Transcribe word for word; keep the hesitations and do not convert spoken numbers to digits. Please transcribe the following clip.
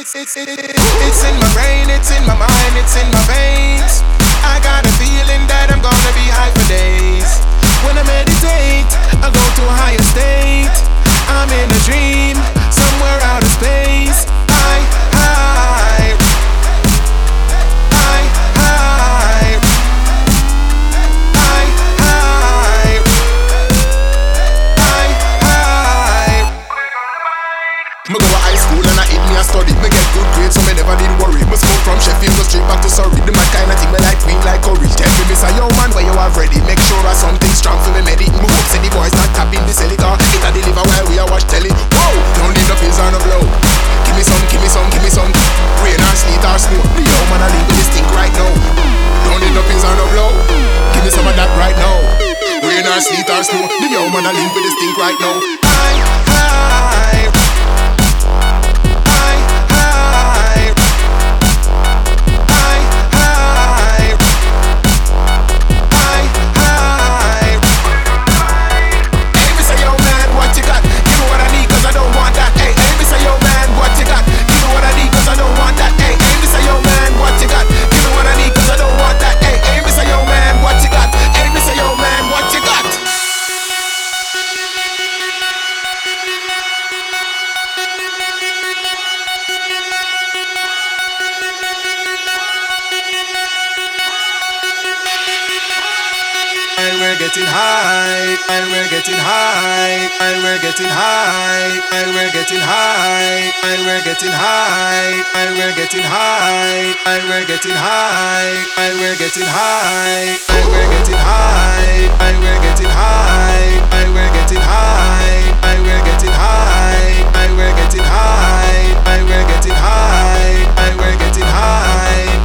it's, it, it, it's in my brain, it's in my mind, it's in my veins. I got a feeling that I'm gonna be high for days. When I meditate, I go to a higher state. I'm in a dream, somewhere out of space. I, I, I, I, I, I, I, I. Me go to high school and I hit me a study. Me get good grades so me never did worry. Me smoke from Sheffield go straight back to Surrey. The mad kind of thing me like green like curry. Tell me miss a yo man where you have ready. Make sure I something strong for me medic. Me hope say the boys not tapping the celly car. It a deliver while we a watch telly. Whoa, don't need no pills or no blow. Give me some, give me some, give me some. Rain or sleet or snow. The yo man a leave with this thing right now. Don't need no pills or no blow. Give me some of that right now. Rain or sleet or snow. The yo man a leave with this thing right now. I, I, and we're getting high, and we're getting high, and we're getting high, and we're getting high, and we're getting high, and we're getting high, and we're getting high, and we're getting high, and we're getting high, and we're getting high, and we're getting high, and we're getting high, and we're getting high, and we're getting high, and we're getting high.